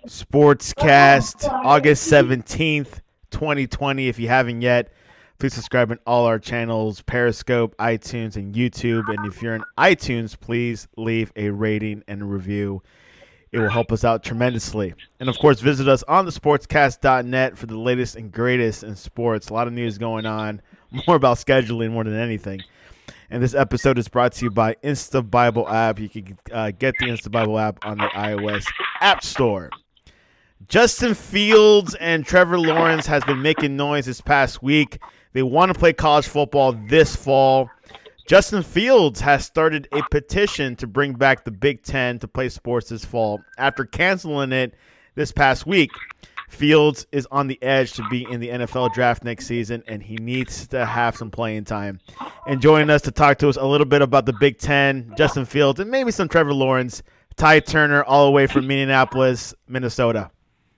Sportscast, August 17th, 2020. If you haven't yet, please subscribe on all our channels, Periscope, iTunes, and YouTube. And if you're in iTunes, please leave a rating and a review. It will help us out tremendously. And, of course, visit us on thesportscast.net for the latest and greatest in sports. A lot of news going on, more about scheduling more than anything. And this episode is brought to you by Insta Bible app. You can get the Insta Bible app on the iOS App Store. Justin Fields and Trevor Lawrence has been making noise this past week. They want to play college football this fall. Justin Fields has started a petition to bring back the Big Ten to play sports this fall. After canceling it this past week, Fields is on the edge to be in the NFL draft next season, and he needs to have some playing time. And joining us to talk to us a little bit about the Big Ten, Justin Fields, and maybe some Trevor Lawrence, Ty Turner, all the way from Minneapolis, Minnesota.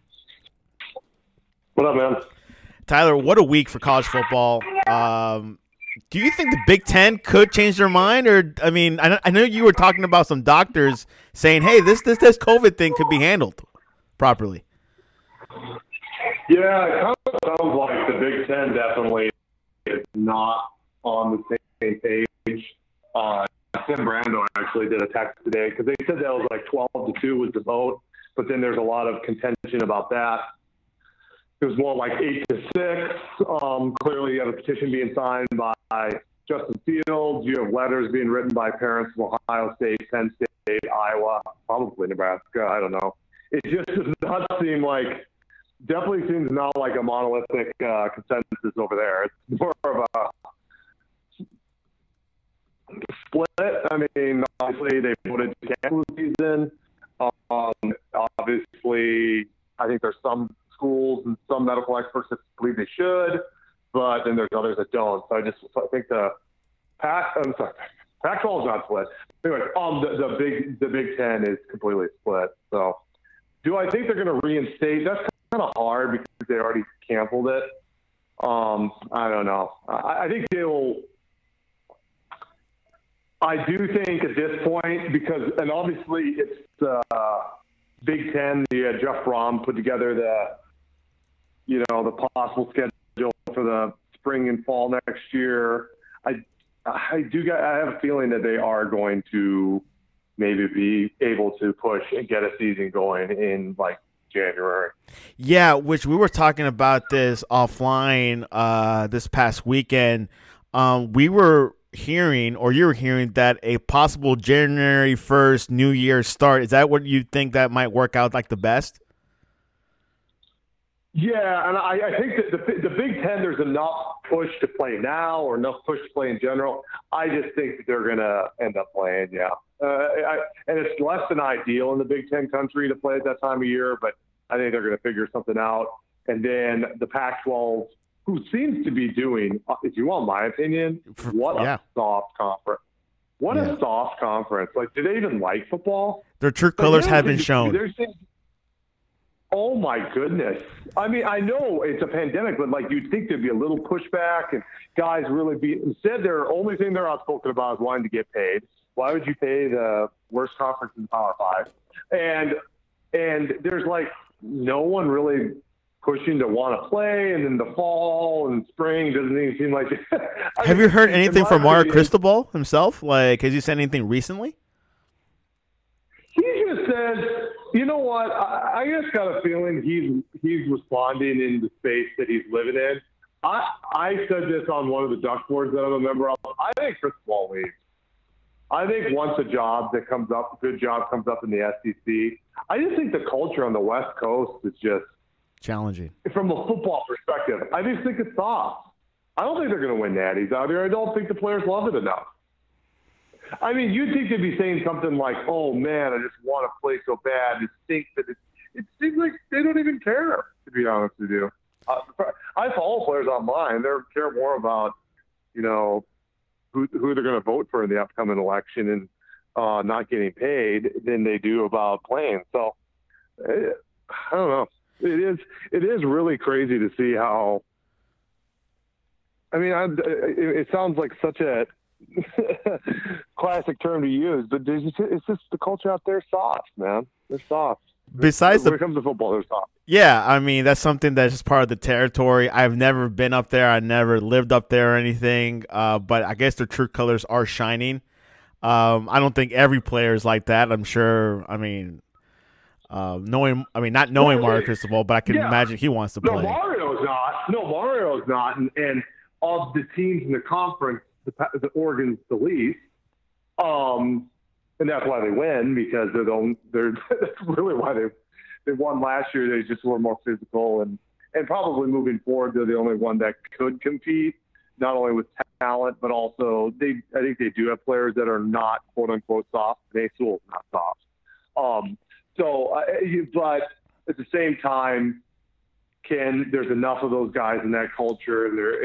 What up, man? Tyler, what a week for college football. Do you think the Big Ten could change their mind? Or, I mean, I know you were talking about some doctors saying, hey, this COVID thing could be handled properly. Yeah, it kind of sounds like the Big Ten definitely is not on the same page. Tim Brando actually did a text today because they said that was like 12-2 was the vote, but then there's a lot of contention about that. It was more like 8-6. Clearly, you have a petition being signed by Justin Fields. You have letters being written by parents from Ohio State, Penn State, Iowa, probably Nebraska. I don't know. It just does not seem like – definitely seems not like a monolithic consensus over there. It's more of a split. I mean, obviously, they voted to cancel the season. Obviously, I think there's some – schools and some medical experts that believe they should, but then there's others that don't. So I think the Pac-12 is not split. Anyway, the Big Ten is completely split. So do I think they're going to reinstate? That's kind of hard because they already canceled it. I don't know. I think they will. I do think at this point because, and obviously it's Big Ten. Jeff Brom put together the possible schedule for the spring and fall next year. I have a feeling that they are going to maybe be able to push and get a season going in like January. Yeah, which we were talking about this offline this past weekend. We were hearing, or you were hearing, that a possible January 1st New Year start. Is that what you think that might work out like the best? Yeah, and I think that the Big Ten, there's enough push to play now or enough push to play in general. I just think that they're going to end up playing, yeah. And it's less than ideal in the Big Ten country to play at that time of year, but I think they're going to figure something out. And then the Pac-12, who seems to be doing, if you want my opinion, what a soft conference. What a soft conference. Like, do they even like football? Their true colors have been shown. Oh, my goodness. I mean, I know it's a pandemic, but, like, you'd think there'd be a little pushback and guys really be – instead, their only thing they're outspoken about is wanting to get paid. Why would you pay the worst conference in the Power Five? And there's, like, no one really pushing to want to play, and then the fall and spring doesn't even seem like – Have you heard anything from Mario Cristobal himself? Like, has he said anything recently? He just says – you know what? I just got a feeling he's responding in the space that he's living in. I said this on one of the duck boards that I'm a member of. I think Chris Paul leaves. I think once a good job comes up in the SEC, I just think the culture on the West Coast is just challenging. From a football perspective, I just think it's soft. I don't think they're going to win natties out here. I don't think the players love it enough. I mean, you'd think they'd be saying something like, oh, man, I just want to play so bad. It seems like they don't even care, to be honest with you. I follow players online. They care more about, who they're going to vote for in the upcoming election and not getting paid than they do about playing. So, I don't know. It is really crazy to see how – I mean, it sounds like such a – classic term to use, but it's just the culture out there is soft, man. They're soft. besides when it comes to football, there's soft. Yeah, I mean, that's something that's just part of the territory. I've never been up there. I never lived up there or anything. But I guess their true colors are shining. I don't think every player is like that. I'm sure. I mean, not knowing Mario Cristobal, but I can imagine he wants to play. Mario's not. And of the teams in the conference, the Oregon's the least. And that's why they win, because that's really why they won last year. They just were more physical and probably moving forward, they're the only one that could compete, not only with talent, but also I think they do have players that are not quote unquote soft. Sewell's not soft. But at the same time, there's enough of those guys in that culture.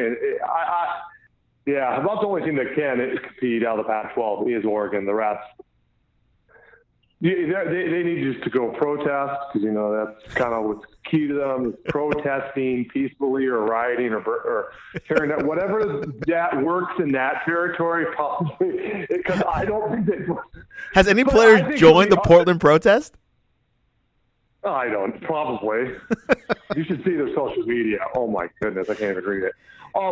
About the only team that can compete out of the Pac-12 is Oregon. The rest, they need just to go protest, because that's kind of what's key to them, is protesting peacefully or rioting or carrying out whatever that works in that territory. Probably, because I don't think they. Has any player joined the Portland protest? I don't. Probably. You should see their social media. Oh my goodness, I can't even read it.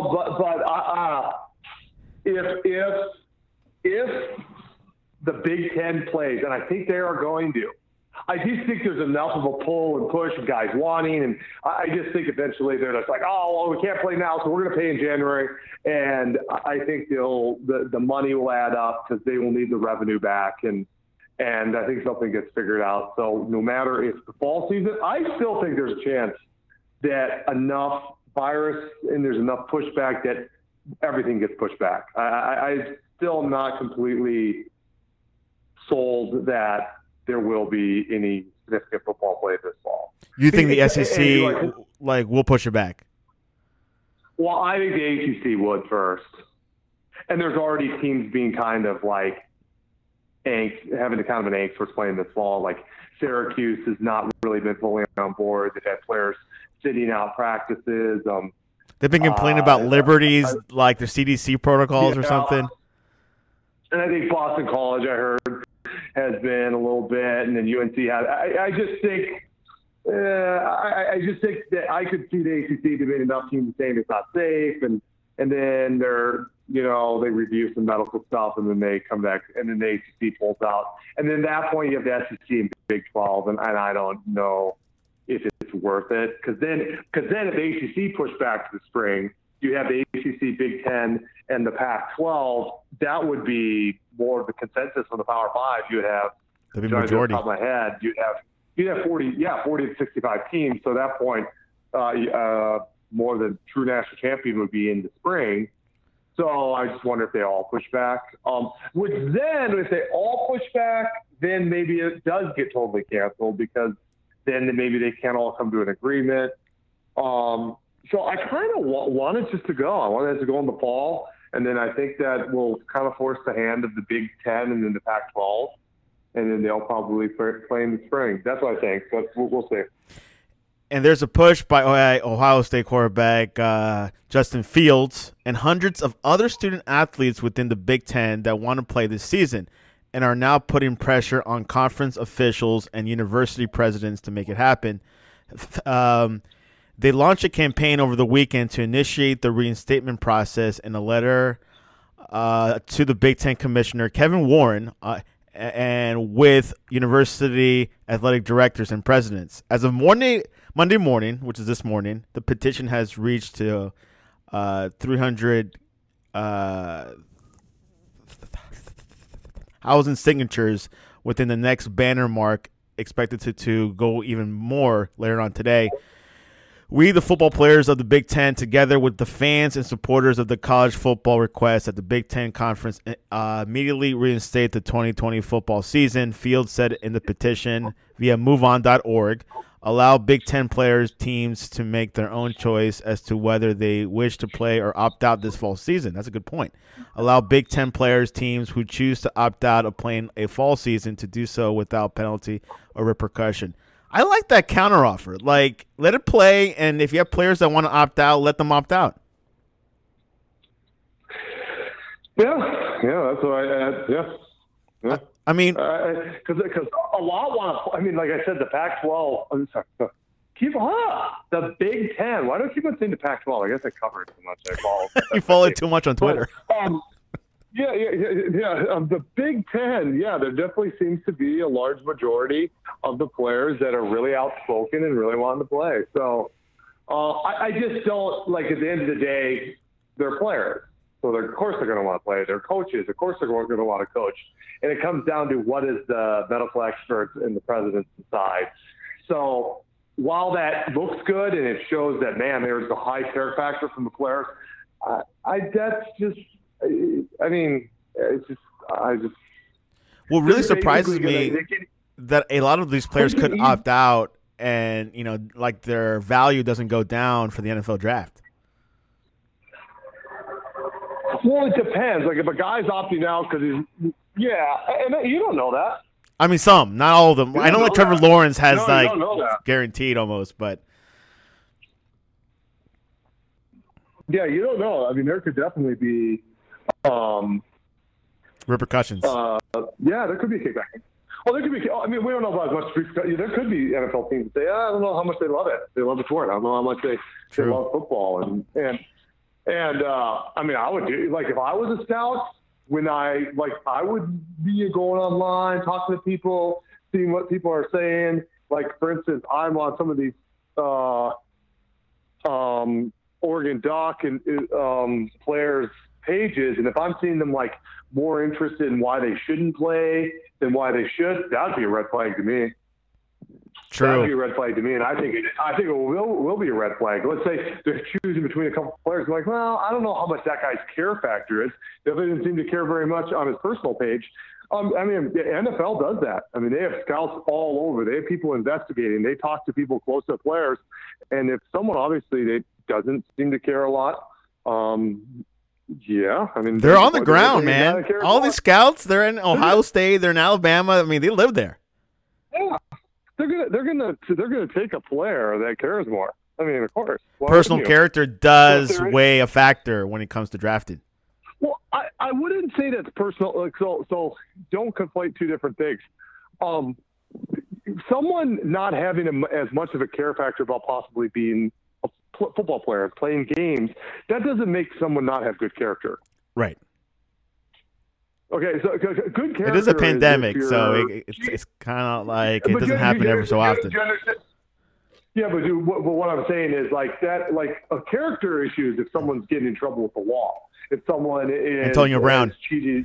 If the Big Ten plays, and I think they are going to, I just think there's enough of a pull and push of guys wanting, and I just think eventually they're just like, oh, well, we can't play now, so we're going to pay in January, and I think the money will add up because they will need the revenue back, and I think something gets figured out. So no matter if the fall season, I still think there's a chance that enough virus and there's enough pushback that everything gets pushed back. I'm still not completely sold that there will be any significant football play this fall. You think the SEC will push it back? Well, I think the ACC would first. And there's already teams being kind of like having a kind of an angst for playing this fall. Like Syracuse has not really been fully on board. They've had players sitting out practices. They've been complaining about liberties, like the CDC protocols or something. And I think Boston College, I heard, has been a little bit, and then UNC has. I just think that I could see the ACC debating enough teams saying it's not safe, and then they review some medical stuff, and then they come back, and then the ACC pulls out, and then at that point you have the SEC and Big 12, and I don't know if it's worth it, because then if the ACC pushed back to the spring, you have the ACC, Big 10, and the Pac-12. That would be more of the consensus from the Power Five. You would have the majority. Off the top of my head, you'd have 40 to 65 teams. So at that point, more than true national champion would be in the spring. So I just wonder if they all push back. Which then, if they all push back, then maybe it does get totally canceled, because then maybe they can't all come to an agreement. So I kind of want it just to go. I want it to go in the fall, and then I think that will kind of force the hand of the Big Ten and then the Pac-12, and then they'll probably play in the spring. That's what I think, but we'll see. And there's a push by Ohio State quarterback Justin Fields and hundreds of other student athletes within the Big Ten that want to play this season and are now putting pressure on conference officials and university presidents to make it happen. They launched a campaign over the weekend to initiate the reinstatement process in a letter to the Big Ten Commissioner, Kevin Warren, and with university athletic directors and presidents. As of Monday morning, which is this morning, the petition has reached to 300,000 signatures within the next banner mark, expected to go even more later on today. We, the football players of the Big Ten, together with the fans and supporters of the college football, request that the Big Ten Conference immediately reinstate the 2020 football season, Fields said in the petition via MoveOn.org. Allow Big Ten players, teams to make their own choice as to whether they wish to play or opt out this fall season. That's a good point. Allow Big Ten players, teams who choose to opt out of playing a fall season to do so without penalty or repercussion. I like that counteroffer. Like, let it play, and if you have players that want to opt out, let them opt out. Yeah, that's what I mean, because a lot want to. I mean, like I said, the Pac-12. I'm sorry. The Big Ten. Why do I keep on saying the Pac-12? I guess I covered too much. I follow. you follow it too much on Twitter. But, yeah. The Big Ten. Yeah, there definitely seems to be a large majority of the players that are really outspoken and really wanting to play. So I just don't like. At the end of the day, they're players. So of course they're going to want to play. They're coaches. Of course they're going to want to coach. And it comes down to what is the medical experts and the presidents decide. So while that looks good and it shows that, man, there's a high care factor from the players, What really surprises me that a lot of these players could opt out and, like their value doesn't go down for the NFL draft. Well, it depends. Like if a guy's opting out because and you don't know that. I mean, some, not all of them. I know like Trevor Lawrence has guaranteed almost, but yeah, you don't know. I mean, there could definitely be repercussions. There could be a kickback. Well, there could be. I mean, we don't know about as much. There could be NFL teams that say, I don't know how much they love it. They love the sport. I don't know how much they love football. And I mean, I would do like if I was a scout. I would be going online, talking to people, seeing what people are saying. Like, for instance, I'm on some of these Oregon Duck and players' pages, and if I'm seeing them like more interested in why they shouldn't play than why they should, that'd be a red flag to me. True. That'd be a red flag to me, and I think it will be a red flag. Let's say they're choosing between a couple of players. Like, well, I don't know how much that guy's care factor is. They didn't seem to care very much on his personal page. I mean, the NFL does that. I mean, they have scouts all over. They have people investigating. They talk to people close to players, and if someone obviously they doesn't seem to care a lot, I mean, they're on the ground, man. All these scouts, they're in Ohio State, they're in Alabama. I mean, they live there. Yeah. They're gonna take a player that cares more. I mean, of course. Personal character does weigh a factor when it comes to drafting. Well, I wouldn't say that's personal. Like, so don't conflate two different things. Someone not having as much of a care factor about possibly being a football player, playing games, that doesn't make someone not have good character. Right. Okay, so good character. It is a pandemic, so it's kind of like it doesn't happen every so often. Yeah, but what I'm saying is like that, like a character issue is if someone's getting in trouble with the law. If someone is Antonio Brown cheating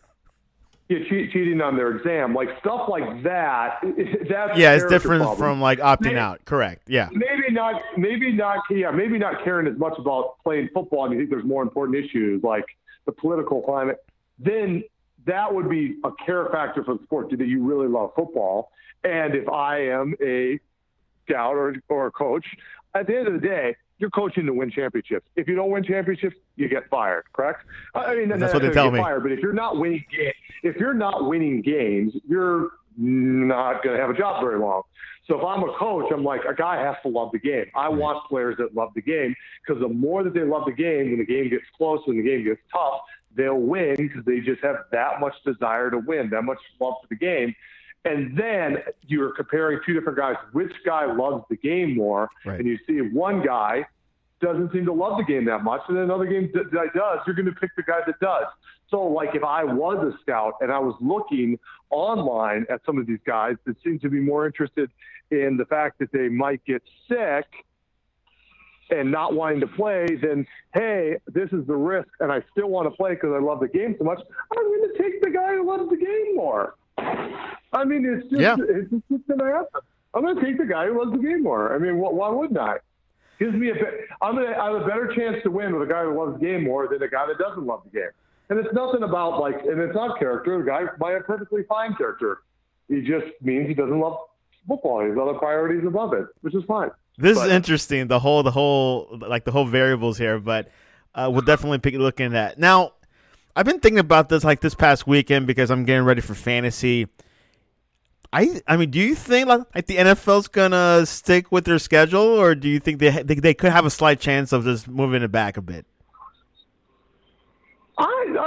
on their exam, like stuff like that. That's it's different from like opting out. Correct. Yeah. Maybe not. Maybe not caring as much about playing football. And you think there's more important issues like the political climate. Then that would be a care factor for the sport. Do you really love football? And if I am a scout or a coach, at the end of the day, you're coaching to win championships. If you don't win championships, you get fired. Correct? I mean, that's what they tell me. Fired, but if you're not winning games, you're not going to have a job very long. So if I'm a coach, I'm like, a guy has to love the game. I want players that love the game because the more that they love the game, when the game gets close, when the game gets tough, they'll win because they just have that much desire to win, that much love for the game. And then you're comparing two different guys. Which guy loves the game more? Right. And you see one guy doesn't seem to love the game that much, and another game that does, you're going to pick the guy that does. So, like, if I was a scout and I was looking online at some of these guys that seem to be more interested in the fact that they might get sick and not wanting to play, then, hey, this is the risk, and I still want to play because I love the game so much, I'm going to take the guy who loves the game more. I mean, it's just going to happen. I'm going to take the guy who loves the game more. I mean, why wouldn't I? Gives me I have a better chance to win with a guy who loves the game more than a guy that doesn't love the game. And it's nothing about and it's not character. The guy might have perfectly fine character. He just means he doesn't love football. He has other priorities above it, which is fine. This is interesting. The whole variables here, but we'll definitely be looking at that. Now, I've been thinking about this this past weekend because I'm getting ready for fantasy. I mean, do you think like the NFL's gonna stick with their schedule, or do you think they could have a slight chance of just moving it back a bit? I think the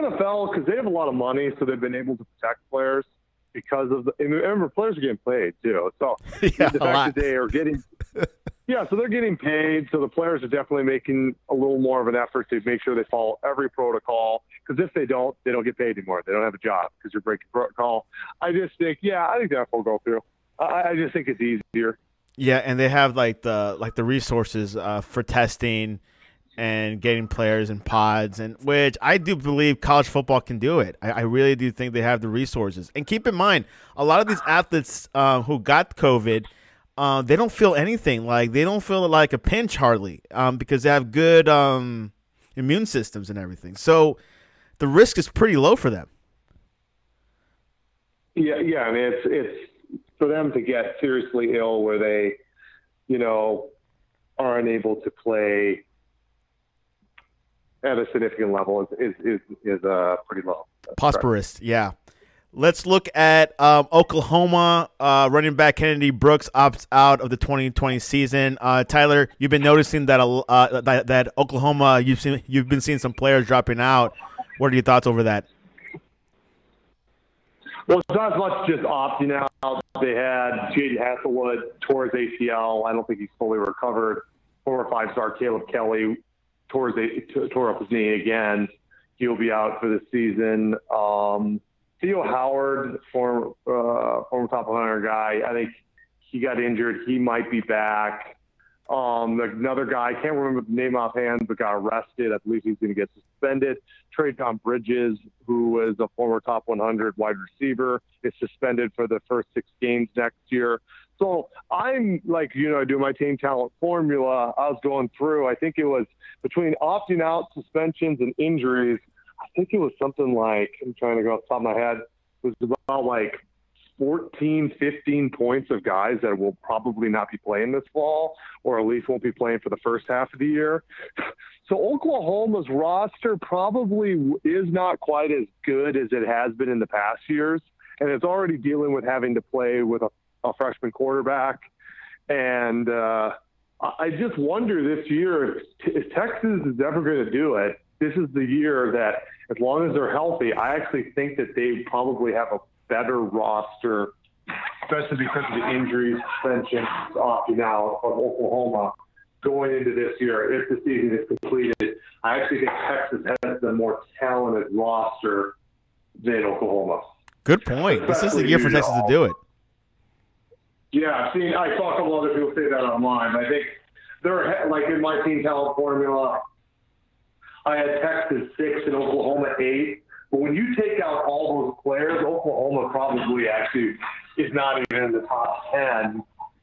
NFL, because they have a lot of money, so they've been able to protect players because of and remember, players are getting paid too. So Yeah, the fact that they are getting so they're getting paid. So the players are definitely making a little more of an effort to make sure they follow every protocol. Because if they don't get paid anymore. They don't have a job because you're breaking protocol. I just think, I think that will go through. I just think it's easier. Yeah, and they have like the resources for testing and getting players in pods, and which I do believe college football can do it. I really do think they have the resources. And keep in mind, a lot of these athletes who got COVID, they don't feel anything. Like they don't feel like a pinch hardly because they have good immune systems and everything. So the risk is pretty low for them. Yeah. I mean, it's for them to get seriously ill where they, are unable to play at a significant level is pretty low. Prosperous, yeah. Let's look at Oklahoma. Running back Kennedy Brooks opts out of the 2020 season. Tyler, you've been noticing that that Oklahoma, you've been seeing some players dropping out. What are your thoughts over that? Well, it's not as much just opting out. They had Jaden Hasselwood tore his ACL. I don't think he's fully recovered. 4 or 5-star Caleb Kelly tore up his knee again. He'll be out for the season. Theo Howard, former top 100 guy, I think he got injured. He might be back. Another guy, I can't remember the name offhand, but got arrested. I believe he's going to get suspended. Trayvon Bridges, who was a former top 100 wide receiver, is suspended for the first 6 games next year. So I'm like, I do my team talent formula. I was going through, I think it was between opting out, suspensions, and injuries. I think it was something like, I'm trying to go off the top of my head, it was about like 14, 15 points of guys that will probably not be playing this fall, or at least won't be playing for the first half of the year. So Oklahoma's roster probably is not quite as good as it has been in the past years, and it's already dealing with having to play with a freshman quarterback. And I just wonder this year if Texas is ever going to do it. This is the year that, as long as they're healthy, I actually think that they probably have a better roster, especially because of the injuries, suspensions, opting out of Oklahoma going into this year. If the season is completed, I actually think Texas has the more talented roster than Oklahoma. Good point. This is the year for Texas to do it. Yeah, I saw a couple other people say that online. I think they're like in my team talent formula. I had Texas 6 and Oklahoma 8. But when you take out all those players, Oklahoma probably actually is not even in the top 10.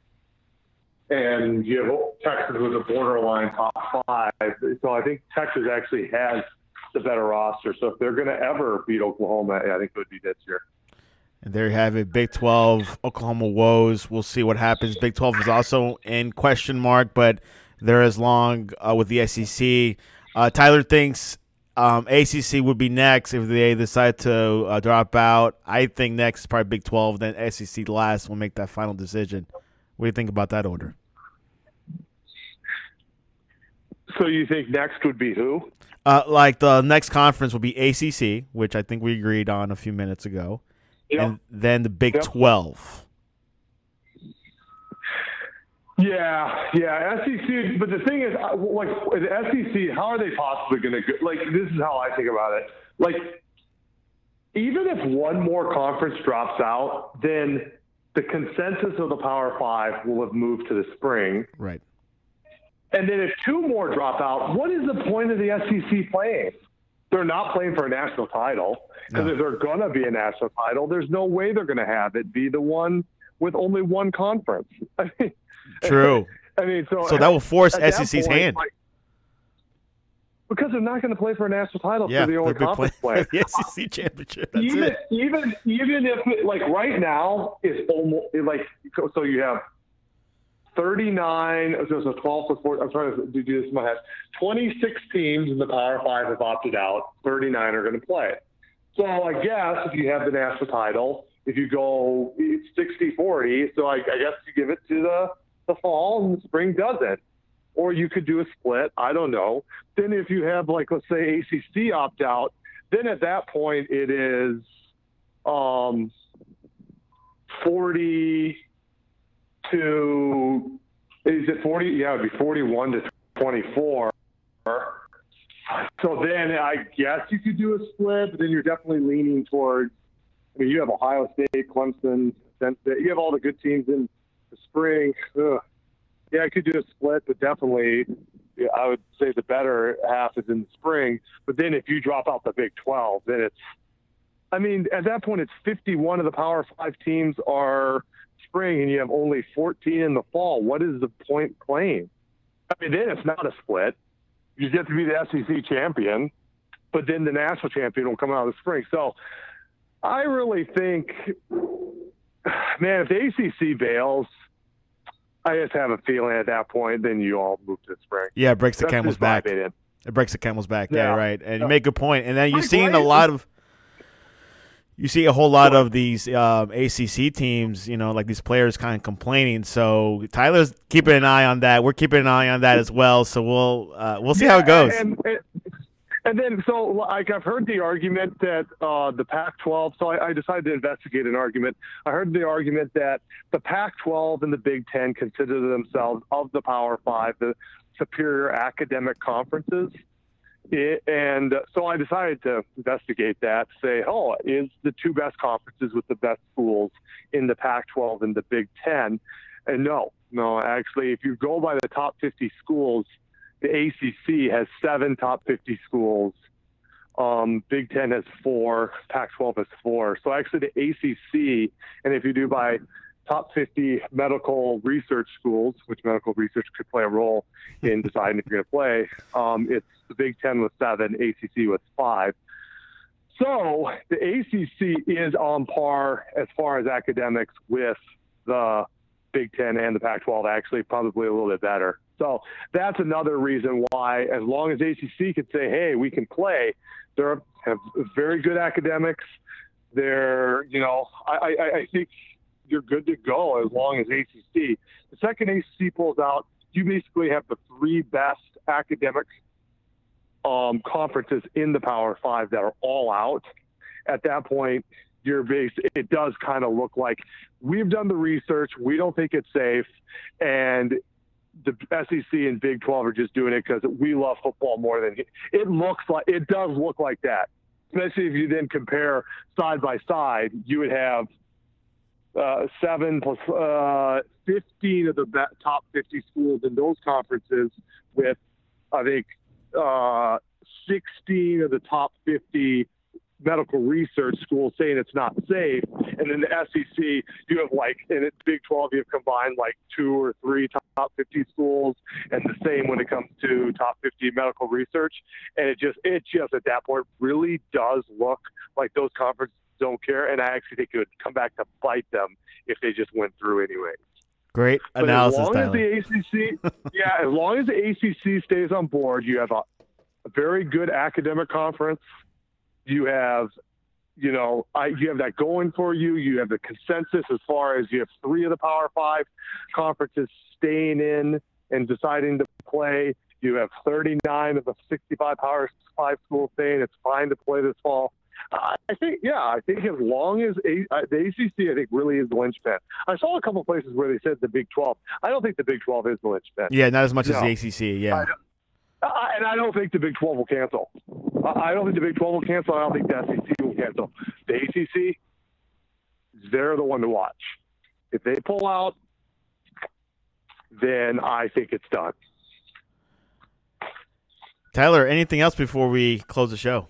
And you have Texas with a borderline top 5. So I think Texas actually has the better roster. So if they're going to ever beat Oklahoma, I think it would be this year. And there you have it, Big 12, Oklahoma woes. We'll see what happens. Big 12 is also in question mark, but they're as long with the SEC. Tyler thinks ACC would be next if they decide to drop out. I think next is probably Big 12, then SEC last will make that final decision. What do you think about that order? So you think next would be who? Like the next conference will be ACC, which I think we agreed on a few minutes ago. Yep. And then the Big 12. Yeah, SEC. But the thing is, like the SEC, how are they possibly going to go? Like, this is how I think about it. Like, even if one more conference drops out, then the consensus of the Power 5 will have moved to the spring. Right. And then if 2 more drop out, what is the point of the SEC playing? They're not playing for a national title. Because if they're going to be a national title, there's no way they're going to have it be the one with only one conference. I mean, true. I mean, so that will force SEC's hand. Like, because they're not going to play for a national title for the only conference play. The SEC championship. That's even if, like, right now, it's almost like, so you have 39, so 12 plus 4, I'm trying to do this in my head. 26 teams in the Power 5 have opted out. 39 are going to play. So I guess if you have the national title, if you go 60-40, so I guess you give it to the fall and the spring doesn't. Or you could do a split. I don't know. Then if you have, like, let's say ACC opt out, then at that point it is 40 to, is it 40? Yeah, it'd be 41 to 24. So then I guess you could do a split, but then you're definitely leaning towards, I mean, you have Ohio State, Clemson, you have all the good teams in the spring. Ugh. Yeah, I could do a split, but definitely I would say the better half is in the spring. But then if you drop out the Big 12, then it's, I mean, at that point, it's 51 of the Power 5 teams are spring, and you have only 14 in the fall. What is the point playing? I mean, then it's not a split. You just have to be the SEC champion, but then the national champion will come out of the spring. So I really think, man, if the ACC bails, I just have a feeling at that point, then you all move to the spring. Yeah, it breaks the camel's back. It breaks the camel's back. Yeah, right. And you make a good point. And then you're seeing you see a whole lot of these ACC teams, like these players kind of complaining. So Tyler's keeping an eye on that. We're keeping an eye on that as well. So we'll see how it goes. And then, so like I've heard the argument that the Pac-12. So I decided to investigate an argument. I heard the argument that the Pac-12 and the Big Ten consider themselves of the Power 5 the superior academic conferences. And so I decided to investigate that, say, is the two best conferences with the best schools in the Pac-12 and the Big Ten? And no, actually, if you go by the top 50 schools, the ACC has 7 top 50 schools. Big Ten has 4, Pac-12 has 4. So actually the ACC, and if you do by top 50 medical research schools, which medical research could play a role in deciding if you're going to play, it's the Big Ten with 7, ACC with 5. So the ACC is on par as far as academics with the Big Ten and the Pac-12, actually probably a little bit better. So that's another reason why, as long as ACC can say, hey, we can play, they have very good academics. They're, I think you're good to go as long as ACC. The second ACC pulls out, you basically have the 3 best academic conferences in the Power 5 that are all out. At that point, it does kind of look like we've done the research. We don't think it's safe. And the SEC and Big 12 are just doing it because we love football more than it does look like that. Especially if you then compare side by side, you would have 7 plus 15 of the top 50 schools in those conferences with, I think, 16 of the top 50 medical research schools saying it's not safe. And in the SEC, you have in Big 12, you have combined 2 or 3 top 50 schools, and the same when it comes to top 50 medical research. And it just at that point really does look like those conferences don't care. And I actually think it would come back to bite them if they just went through anyway. Great analysis, as long as the ACC stays on board, you have a very good academic conference. You have, you have that going for you. You have the consensus as far as you have 3 of the Power 5 conferences staying in and deciding to play. You have 39 of the 65 Power 5 schools saying it's fine to play this fall. I think as long as the ACC, I think, really is the linchpin. I saw a couple of places where they said the Big 12. I don't think the Big 12 is the linchpin. Yeah, not as much as the ACC, yeah. And I don't think the Big 12 will cancel. I don't think the Big 12 will cancel. I don't think the SEC will cancel. The ACC, they're the one to watch. If they pull out, then I think it's done. Tyler, anything else before we close the show?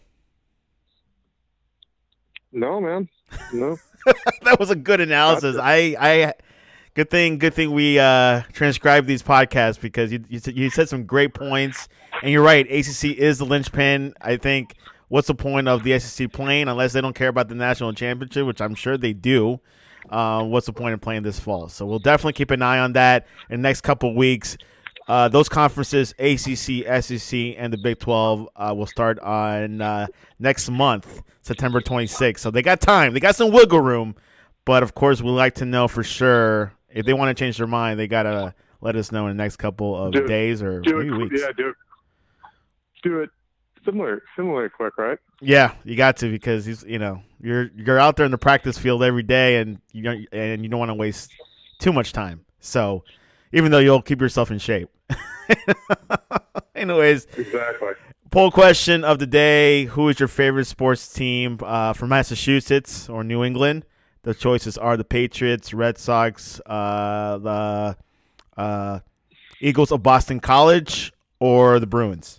No, man. No. That was a good analysis. Good thing we transcribed these podcasts because you said some great points, and you're right. ACC is the linchpin. I think what's the point of the SEC playing unless they don't care about the national championship, which I'm sure they do. What's the point of playing this fall? So we'll definitely keep an eye on that in the next couple of weeks. Those conferences, ACC, SEC, and the Big 12, will start on next month, September 26th. So they got time. They got some wiggle room. But, of course, we'd like to know for sure. If they want to change their mind, they got to let us know in the next couple of days or maybe weeks. Yeah, do it. similar quick, right? Yeah, you got to, because you're out there in the practice field every day, and you don't want to waste too much time. So even though you'll keep yourself in shape. Anyways, Exactly. Poll question of the day: who is your favorite sports team from Massachusetts or New England? The choices are the Patriots, Red Sox, the Eagles of Boston College, or the Bruins.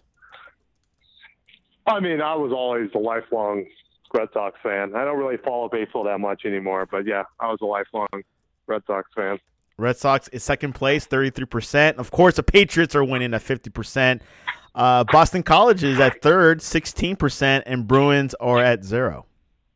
I mean, I was always a lifelong Red Sox fan. I don't really follow baseball that much anymore, but yeah, I was a lifelong Red Sox fan. Red Sox is second place, 33%. Of course, the Patriots are winning at 50%. Boston College is at third, 16%, and Bruins are at 0.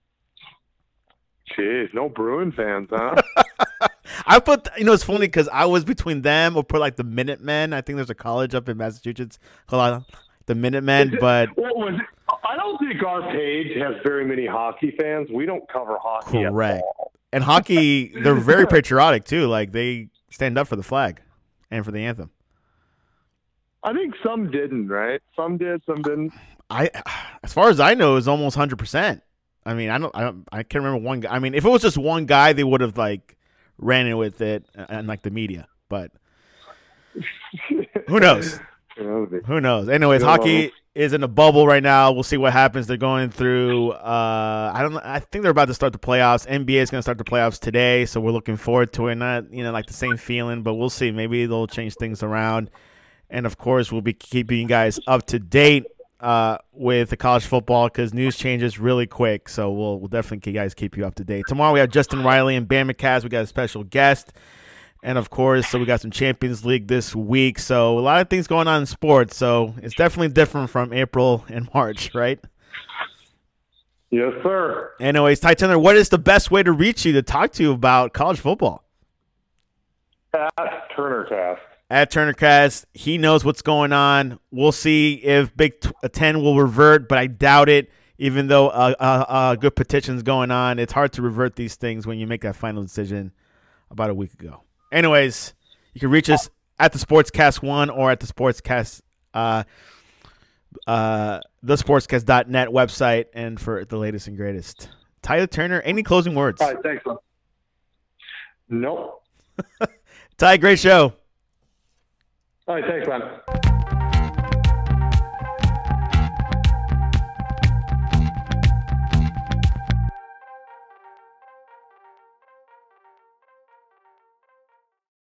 Jeez, no Bruin fans, huh? I put, it's funny because I was between them or put like the Minutemen. I think there's a college up in Massachusetts called the Minutemen, but I don't think our page has very many hockey fans. We don't cover hockey correct. at all. And hockey, they're very patriotic too. Like they stand up for the flag and for the anthem. I think some didn't, right? Some did, some didn't. As far as I know, it's almost 100%. I mean, I can't remember one guy. I mean, if it was just one guy, they would have like ran it with it and like the media. But who knows? Who knows? Anyways, hockey is in a bubble right now. We'll see what happens. They're going through. I don't know. I think they're about to start the playoffs. NBA is going to start the playoffs today, so we're looking forward to it. Not like the same feeling, but we'll see. Maybe they'll change things around. And of course, we'll be keeping you guys up to date with the college football because news changes really quick. So we'll definitely keep you up to date. Tomorrow we have Justin Riley and BamaCast. We got a special guest. And, of course, so we got some Champions League this week. So a lot of things going on in sports. So it's definitely different from April and March, right? Yes, sir. Anyways, Ty Turner, what is the best way to reach you to talk to you about college football? At TurnerCast. At TurnerCast. He knows what's going on. We'll see if Big Ten will revert, but I doubt it. Even though a good petition's going on, it's hard to revert these things when you make that final decision about a week ago. Anyways, you can reach us at the Sportscast1 or at the Sportscast, thesportscast.net website, and for the latest and greatest. Tyler Turner, any closing words? All right, thanks, man. Nope. Ty, great show. All right, thanks, man.